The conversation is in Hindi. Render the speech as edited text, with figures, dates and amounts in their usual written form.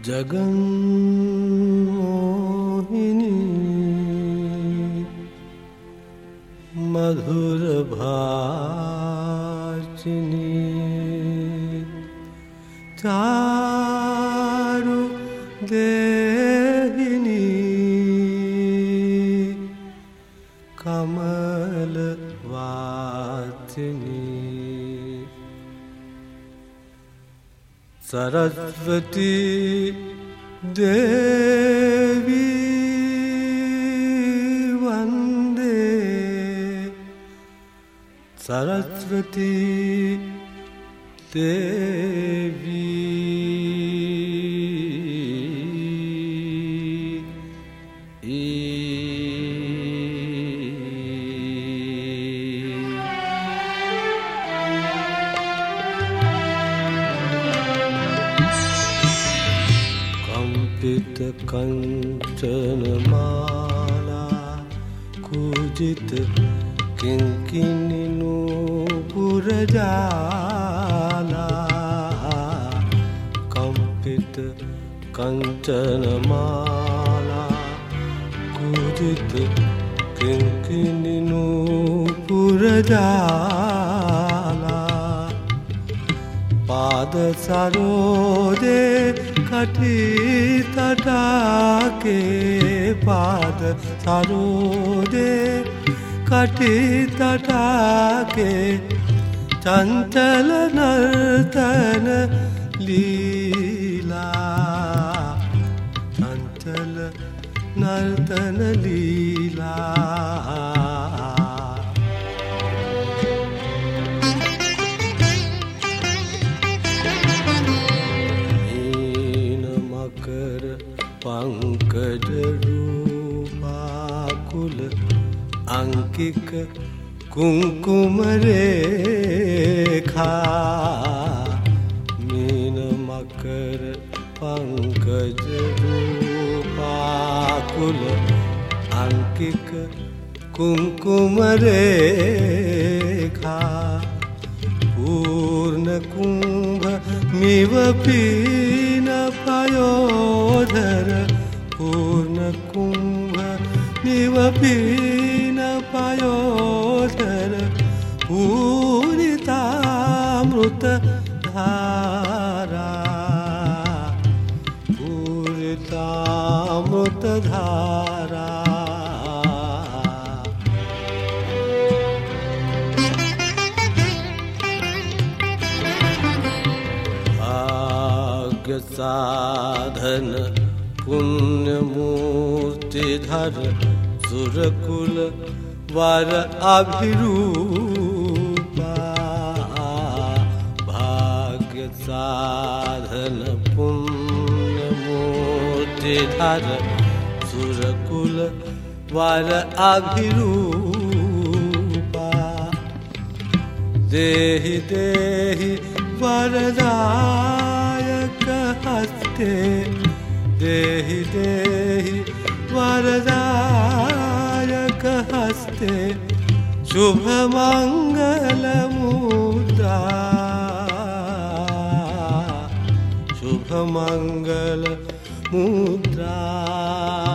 जगन्मोहिनी मधुर भाषिणी चारु देहिनी कमल वासिनी सरस्वती देवी वंदे सरस्वती देवी कंचन माला कूजित किंकिनी नूपुर जाला कंपित कंचन माला कूजित किंकिनी नूपुर जाला पाद सरोदे कटी तटाके पाद सरोदे कटी तटाके चंचल नर्तन लीला चंचल नर्तन लीला पंकज रूपाकुल अंकिक कुंकुम रेखा मीन मकर पंकज रूपाकुल अंकिक कुंकुम रेखा पूर्ण कुंभ मिव पीन पयोधर पूर्ण कुंभ मिव पीन पयोधर पूरितामृत धारा पूरितामृत धारा साधन पुण्य मूर्तिधर सुरकुल वर अभिरूपा भाग्य साधन पुण्य मूर्तिधर सुरकुल वर अभिरूपा देहि देहि वरदायक हस्ते देहि देहि वरदायक हस्ते शुभ मंगल मुद्रा शुभ मंगल मुद्रा